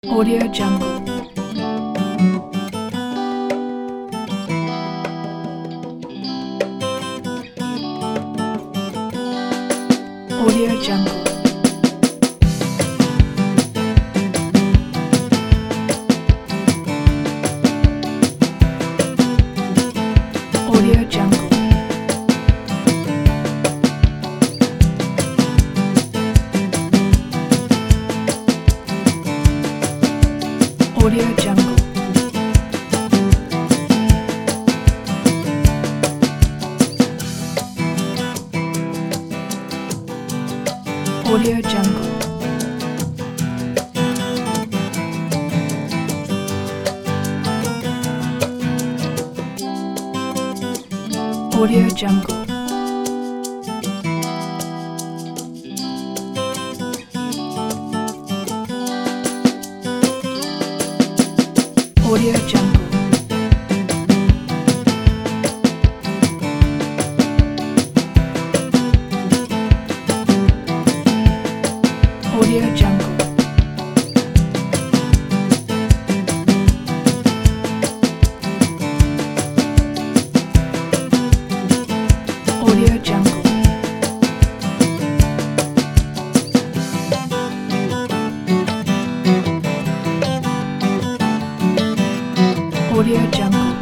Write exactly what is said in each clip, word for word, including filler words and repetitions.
Audio Jungle. Audio Jungle. Audio Jungle. Audio Jungle. Audio Jungle. Audio Jungle. Audio Jungle. Audio Jungle. Audio Jungle. Audio Jungle.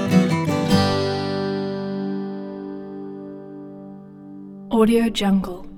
Audio Jungle.